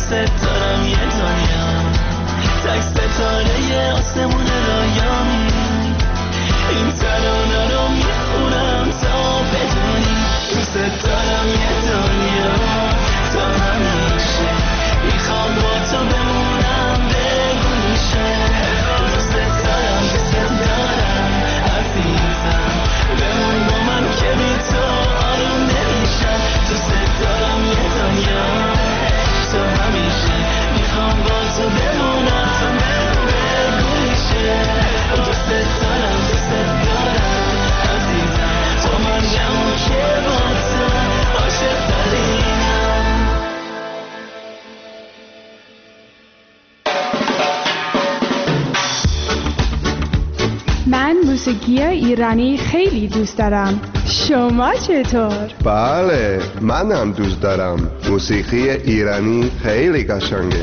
دوست دارم یه دنیا تک ستاره آسمون رایامی این ترانه رو میخونم تا بدونی دوست دارم یه دنیا تا همیشه میخوام با تو بمونم بگو میشه دوست دارم عزیزم بمون با من که بی تو آروم نمیشم دوست دارم یه دنیا تا همیشه میخوام با تو بمونم بگو میشه دوست دارم عزیزم تو من گمون که با تو عاشق ترینم. من موسیقی ایرانی خیلی دوست دارم. شما چطور؟ بله منم دوست دارم. موسیقی ایرانی خیلی قشنگه.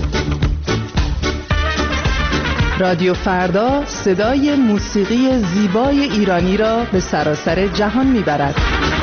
رادیو فردا صدای موسیقی زیبای ایرانی را به سراسر جهان میبرد.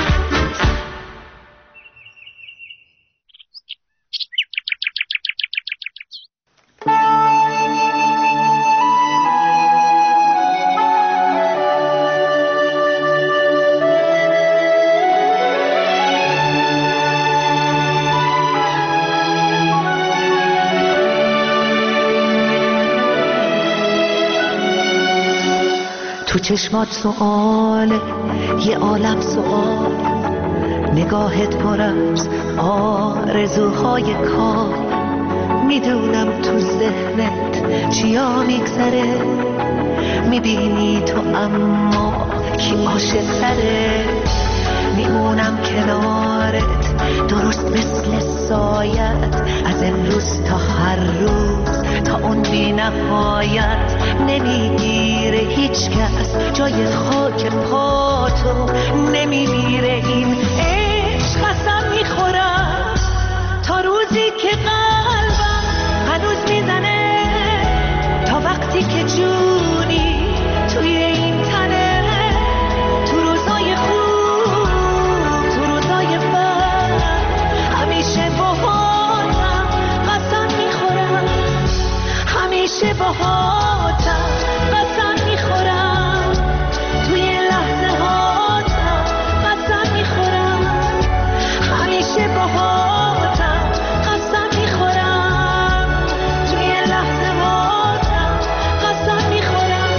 تو چشمات سؤاله یه عالم سؤال نگاهت پر از آرزوهای کار میدونم تو ذهنت چیا میگذره میبینی تو اما کی عاشق تره میمونم کنارت درست مثل سایت از امروز تا هر روز تا اون بی نهایت نمیگیره هیچ کس جای خاک پاتو نمیگیره این عشق قسم میخورم تا روزی که قلبم هنوز میزنه تا وقتی که جونی توی این تنه تو روزای خوب تو روزای بد همیشه باهاتم قسم میخورم همیشه باهاتم قسم میخورم توی لحظه هاتم قسم میخورم همیشه باهاتم قسم میخورم توی لحظه هاتم قسم میخورم.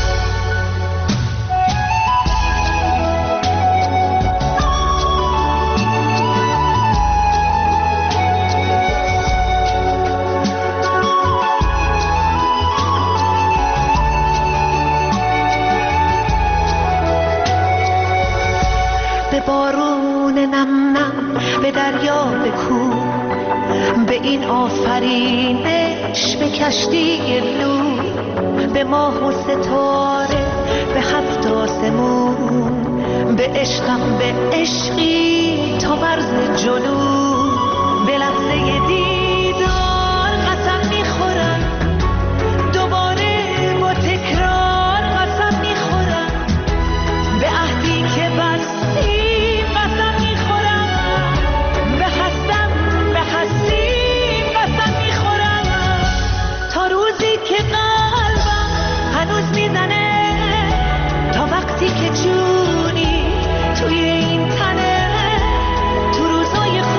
به بارون نم نم به دریا به کوه به این آفرینش به کشتی نور به ماه و ستاره به هفت آسمون به عشقم به عشقی تا مرز جنون به لحظه دیدار قسم میخورم دوباره با تکرار قسم میخورم به عهدی که بستی قسم میخورم به هستی قسم میخورم تا روزی که قلبم هنوز میزنه تا وقتی که جونی توی این تنه تو روزای خوب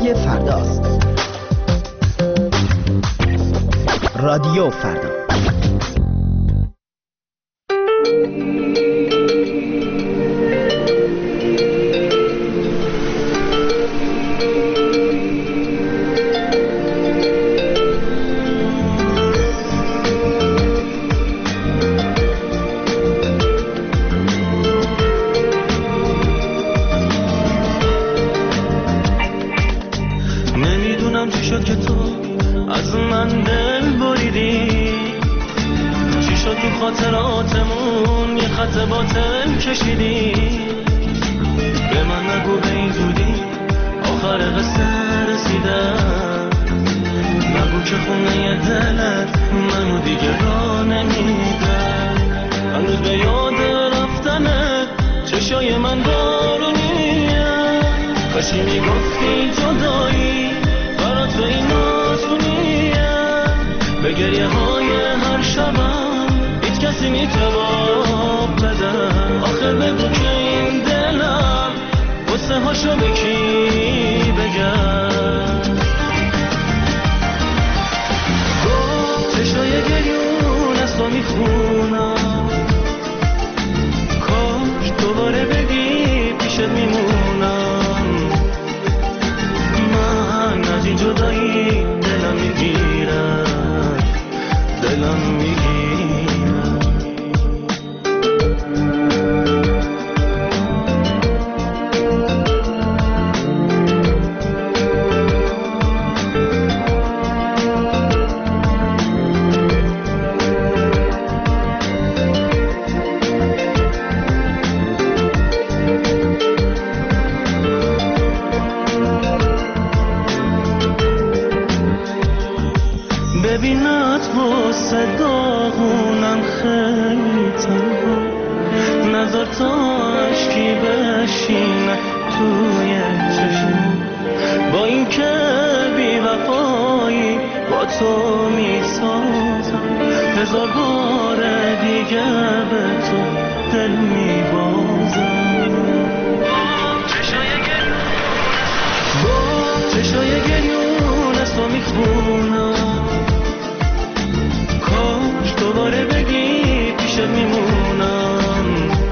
صدای فرداست. رادیو فردا. نمیدونم چی شد که تو از من دل بریدی، چی شد تو خاطراتمون یه خط باطل کشیدی. به من نگو به این زودی آخر قصه رسیدم، نگو که خونه دلت منو دیگه را نمیدم. هنوز به یاد رفتنه چشای من بارونیه، کاشی میگفتی جدایی برات به این آسونیه. به گریه های هر شبم هیچ کسی میتواب بده، آخر بگو که این دلم قصه هاشو به کی بگم. چشای گریون از تو میخونم، کاش دوباره بگی پیشت میمونم. من از این جدایی دلم میگیرم، دلم میگیرم. ببینت واسه داغونم خیلی تنها، نظر تا عشقی بشینه توی چشم. با این که بی وفایی با تو میسازم، هزار بار دیگه به تو دل میبازم. چشای گریون از تو میخونم، کاش دوباره بگی پیشت میمونم.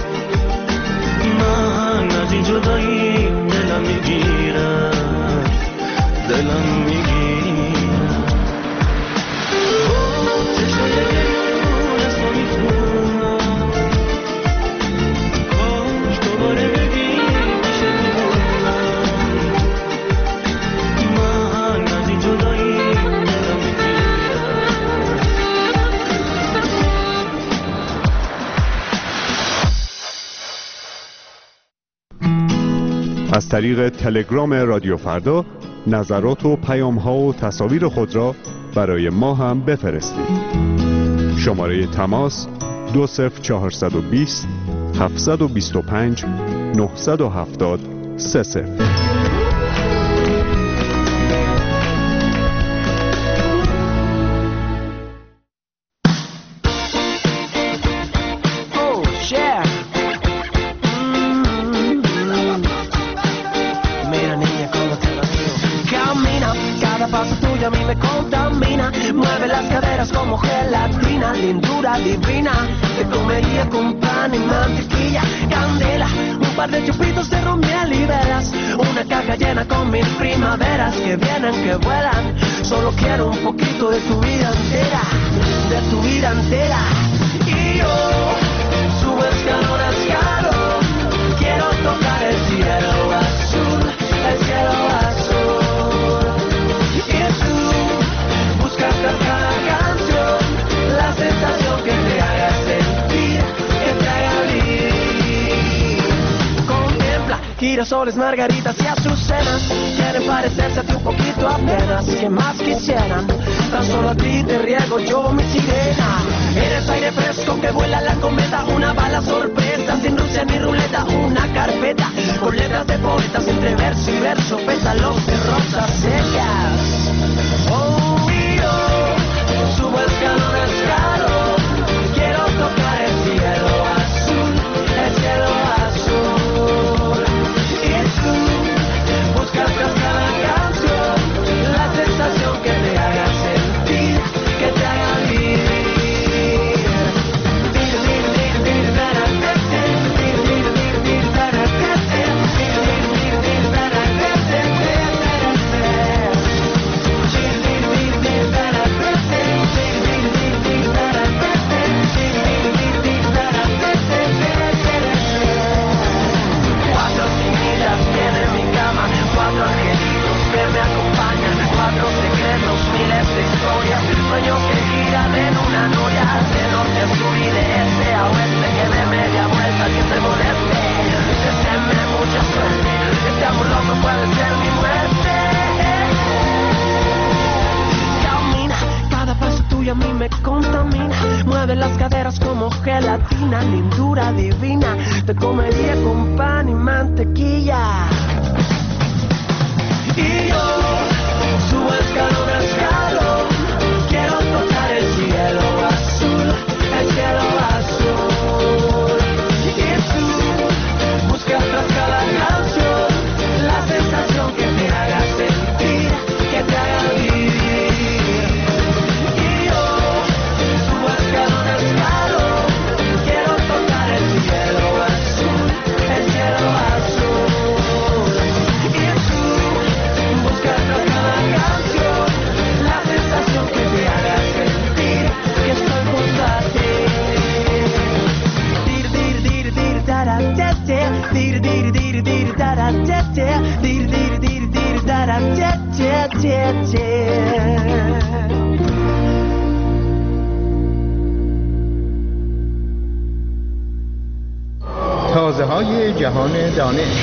من از این جدایی دلم میگیرم، دلم میگیرم. چشای گریون از تو میخونم، کاش دوباره بگی پیشت میمونم. من از این جدایی دلم میگیرم. از طریق تلگرام رادیو فردا نظرات و پیام‌ها و تصاویر خود را برای ما هم بفرستید. شماره تماس 20420 725 970 30. A mí me contamina, mueve las caderas como gelatina, lindura divina, te comería con pan y mantequilla, candela, un par de chupitos de ron, miel y velas, una caja llena con mil primaveras que vienen, que vuelan. Solo quiero un poquito de tu vida entera, de tu vida entera. Y yo subo escalón a escalón, quiero tocar el cielo azul, el cielo azul. Buscas cada canción, la sensación que te haga sentir, que te haga vivir. Contempla girasoles, margaritas y azucenas, quieren parecerse a ti un poquito apenas. Que más quisieran, tan solo a ti te riego yo mi sirena. Eres aire fresco que vuela la cometa, una bala sorpresa, sin Rusia ni ruleta, una carpeta con letras de poetas entre verso y verso, pétalos de rosas secas. Oh, subo escalón a escalón, quiero tocar el cielo azul, el cielo azul. Y tú buscas cada canción. latina, lindura divina, te comería con pan y mantequilla. Y yo subo escalón a escalón, quiero tocar el cielo azul, el cielo azul. Y tú buscas tras cada canción la sensación que te haga sentir, que te haga vivir. Y yo subo escalón a escalón, quiero tocar el cielo azul, el cielo azul. Y tú buscas tras cada canción la sensación que te haga sentir que estoy junto a ti. Dir dir dir dir dara te te, dir dir dir dir dara te te, dir dir dir dir dara te te te te. تازه‌های جهان دانش.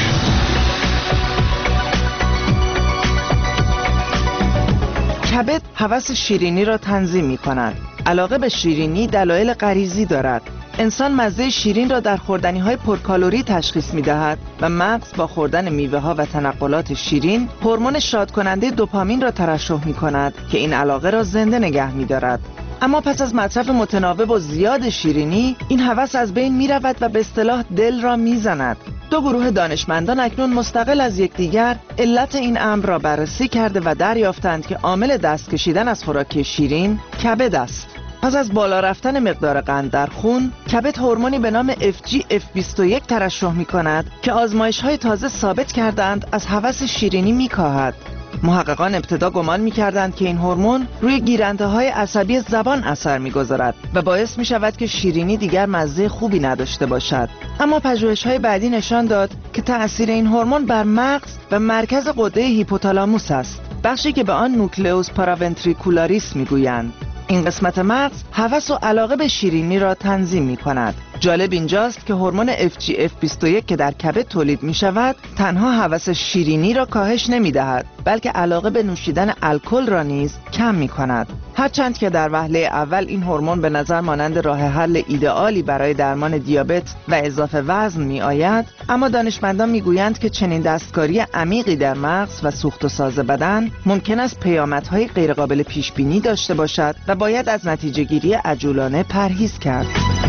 کبد هوس شیرینی را تنظیم می کند. علاقه به شیرینی دلایل غریزی دارد. انسان مزه شیرین را در خوردنی‌های پرکالری تشخیص می‌دهد و مغز با خوردن میوه‌ها و تنقلات شیرین هورمون شادکننده دوپامین را ترشح می‌کند که این علاقه را زنده نگه می‌دارد. اما پس از مصرف متناوب و زیاد شیرینی این هوس از بین می‌رود و به اصطلاح دل را می‌زند. دو گروه دانشمندان اکنون مستقل از یکدیگر علت این امر را بررسی کرده و دریافتند که عامل دست کشیدن از خوراک شیرین کبد است. پس از بالا رفتن مقدار قند در خون، کبد هورمونی به نام FGF21 ترشح می‌کند که آزمایش‌های تازه ثابت کردند از هوس شیرینی می‌کاهد. محققان ابتدا گمان می‌کردند که این هورمون روی گیرنده‌های عصبی زبان اثر می‌گذارد و باعث می‌شود که شیرینی دیگر مزه خوبی نداشته باشد. اما پژوهش‌های بعدی نشان داد که تأثیر این هورمون بر مغز و مرکز غده هیپوتالاموس است، بخشی که به آن نوکلئوس پاراونتریکولاریس می‌گویند. این قسمت مغز هوس و علاقه به شیرینی را تنظیم می‌کند. جالب اینجاست که هورمون FGF21 که در کبد تولید می‌شود تنها هوس شیرینی را کاهش نمی‌دهد، بلکه علاقه به نوشیدن الکل را نیز کم می‌کند. هرچند که در وهله اول این هورمون به نظر مانند راه حل ایدئالی برای درمان دیابت و اضافه وزن می‌آید، اما دانشمندان می‌گویند که چنین دستکاری عمیقی در مغز و سوخت و ساز بدن ممکن است پیامدهای غیرقابل پیش‌بینی داشته باشد و باید از نتیجه‌گیری عجولانه پرهیز کرد.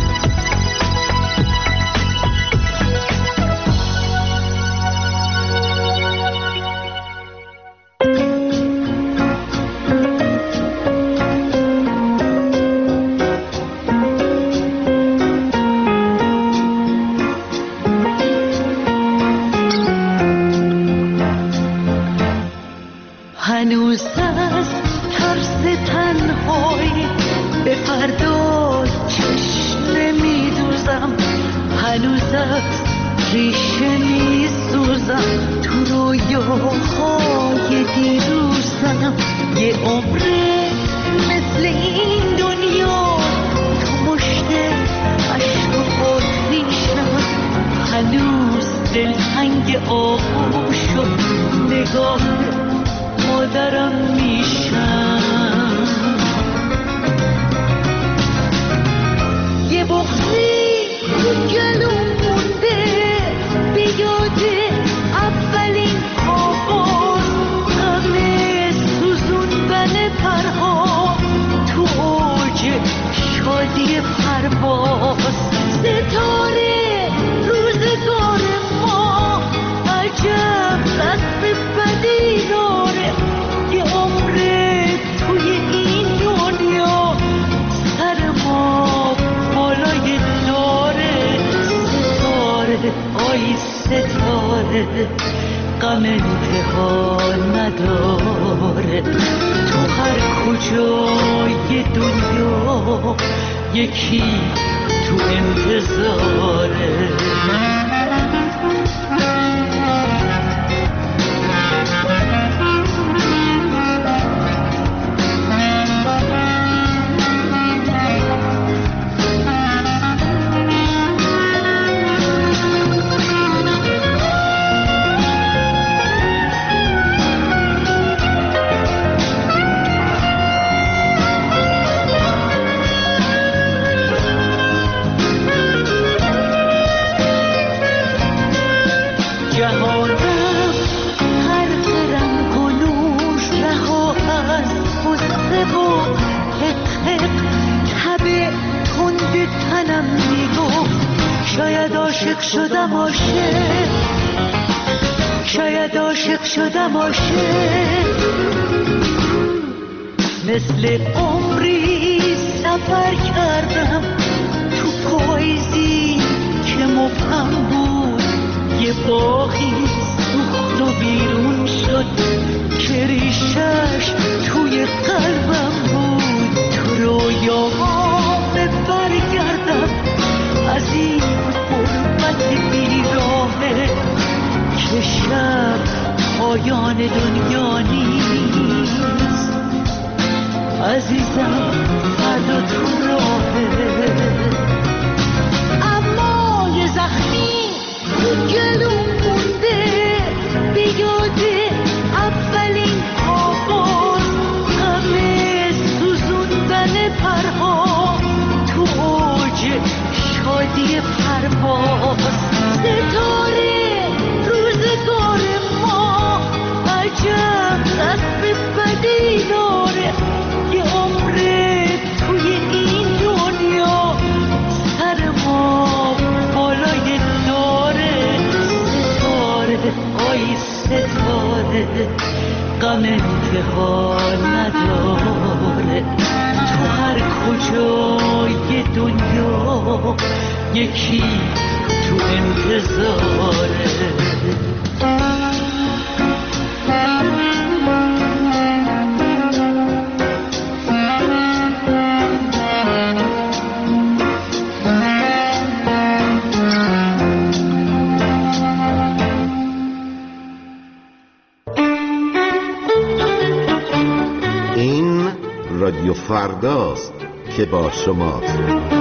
هنوز از ترس تنهایی به فردا چشم نمیدوزم، هنوز از ریشه میسوزم، تو رویاهای دیروزم. یه عمره مثل این دنیا تو مشت عشق و خودریشم، هنوز دلتنگ آغوش و نگاه مادرم میشم. یه بغضی تو جلوم مونده به یاد اولین آغاز، غم سوزوندن پرها تو اوج شادی پرواز. ستاره روزگار ما عجب دست بدی داره، یه عمره توی این دنیا سر ما بالای داره. ستاره آی ستاره غم انتها نداره، تو هر کجای دنیا یکی تو انتظاره. جهانم غرق رنگ و نور رها از غصه و حق تب تند تنم میگفت شاید عاشق شدم شاید عاشق شدم مثل عمری سفر کردم تو پاییزی که مبهم بود یه باغی سوخت و بیرون شد که ریشش توی قلبم بود تو رویاهام برگردم از این غربت بیراهه که شب پایان دنیا نیست عزیزم فردا تو راهه اما یه زخمی تو گلوم مونده بیاده اولین آغاز غم سوزوندن پرها تو اوج شادی پرواز ستاره روزگار ما عجب دست بدی داره یه عمره توی این دنیا سر ما بالای داره ستاره آی ستاره غم انتها نداره تو هر کجای دنیا یکی تو انتظاره این رادیو فرداست که با شماست.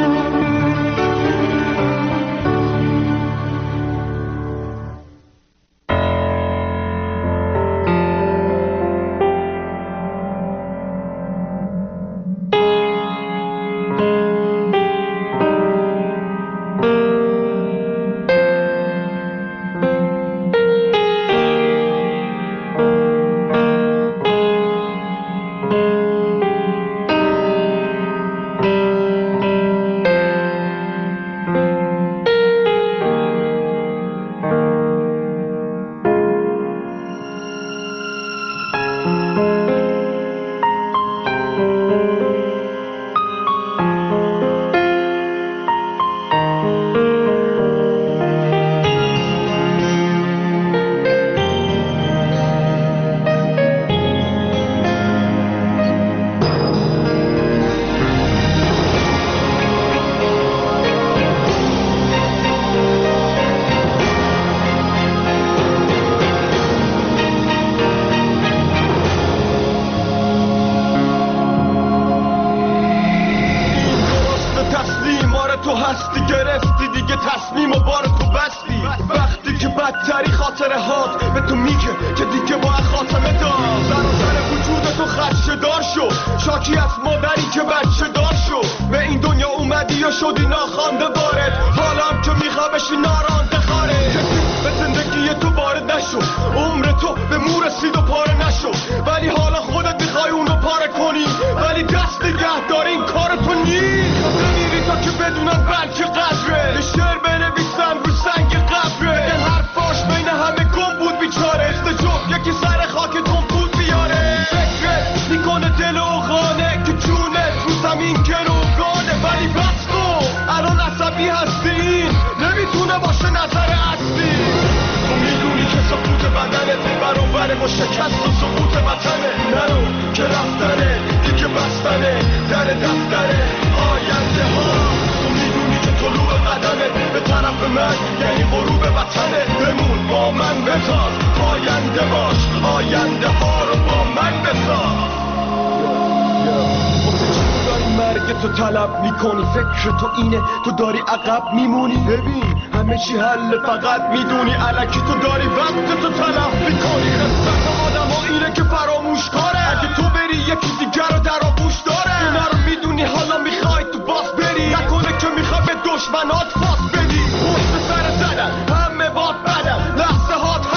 تو طلب میکنی فکر تو اینه تو داری عقب میمونی ببین همه چی حل فقط میدونی الکی تو داری وقت تو طلب میکنی قسمت آدم ها اینه که فراموش کاره اگه تو بری یکی دیگر رو در آغوش داره اینا رو میدونی حالا میخوای تو باس بری نکنه که میخوای به دشمنات فاس بدی پشت سر زدن همه باد بدن لحظه هات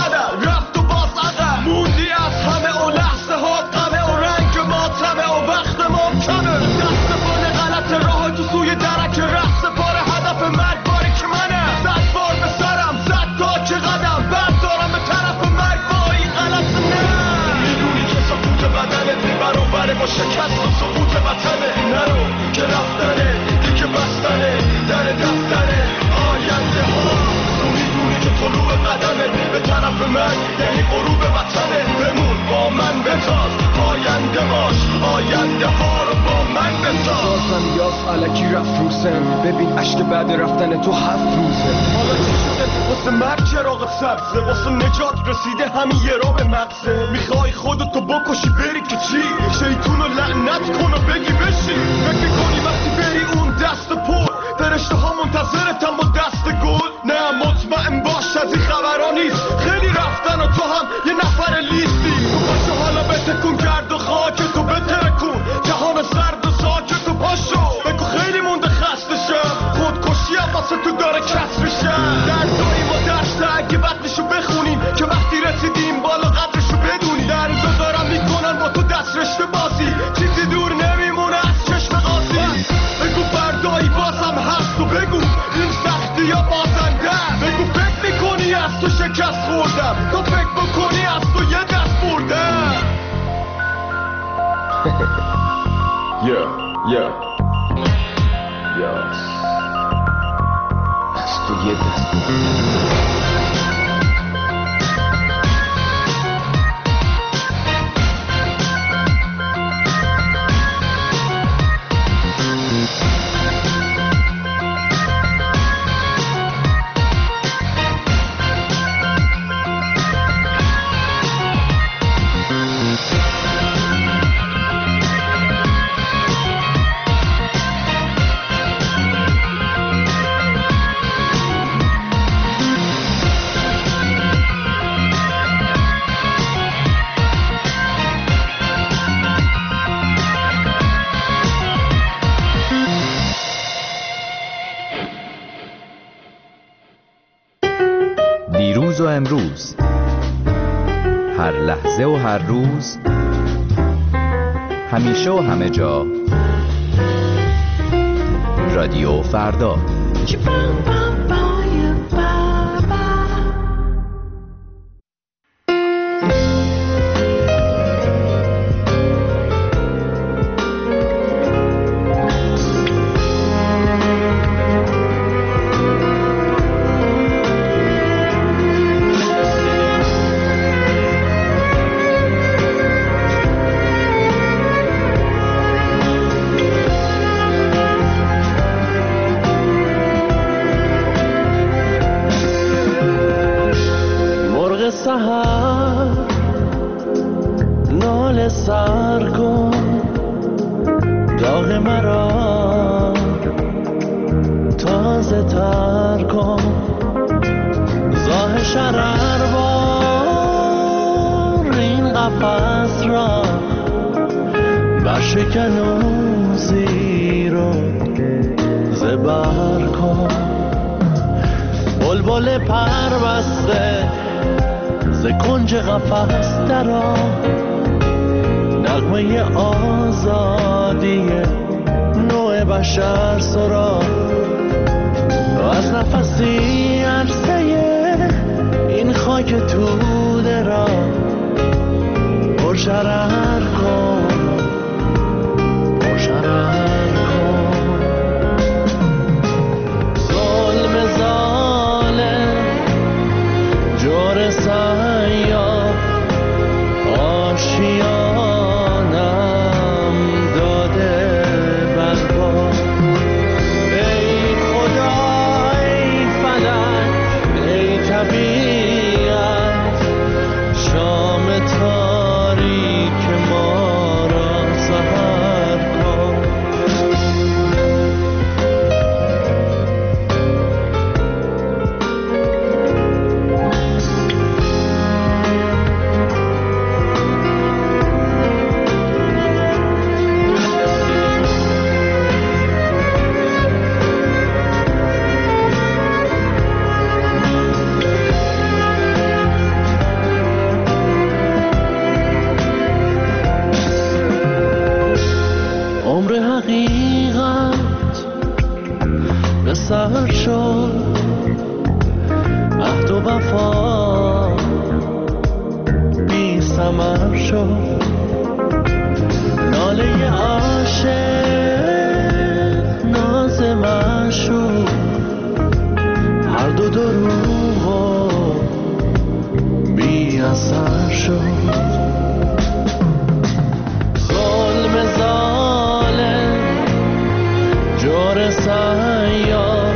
حرف من یعنی غروب وطنه. بمون با من بتاز، آینده باش، آینده ها رو با من بساز. بازم یاز علکی رفت روزن، ببین عشق بعد رفتن تو 7 روزه. حالا چی شده واسه مرگ چراغ سبزه، واسه نجات رسیده همین یه رو به مغزه. میخوای خودتو بکشی بری تو چی؟ شیطونو لعنت کن و بگی بشی. فکر میکنی وقتی بری اون دست پر فرشته ها منتظرتن با دست گل؟ نه مطمئن باش از این خبرها نیست، خیلی رفتن و تو هم یه نفر لیستی. تو پاشو حالا بتکون کرد و خاک تو بترکون، جهان سرد و ساکت و پاشو بگو خیلی مونده خسته شم، خودکشی هم واسه تو داره کسر شم. دردایی با دشته اگه بطنشو بخونیم که وقتی رسیدیم بالا قدرشو بدونی. دردو دارم میکنن با تو دست رشته بازی، چیزی دور نمیمونه از چشم قاضی. بگو فردایی بازم هست و بگو این سختی یا بازنده. بگو فکر میکنی از تو شکست خوردم، تو فکر بکنی از تو یه دست بردم. از تو یه دست بردم. دیروز و امروز، هر لحظه و هر روز، همیشه و همه جا، رادیو فردا. اثر شد. ظلم ظالم جور سیار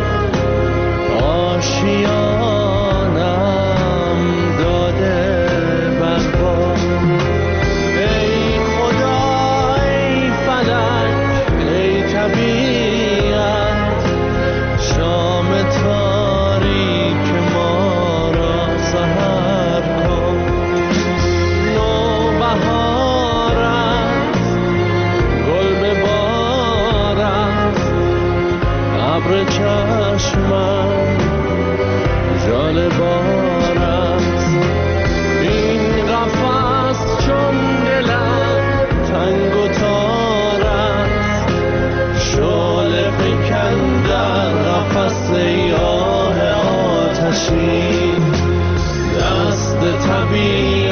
آشیانم داده برباد. ای خدا ای فلک ای طبیعت، شام تاریک ما را سحر کن. نوبهار است گل به بار است، ابر چشمم ژاله بار است. این قفس چون دلم تنگ و تار است، شعله فکن در قفس سیاه آتشین، دست طبیعی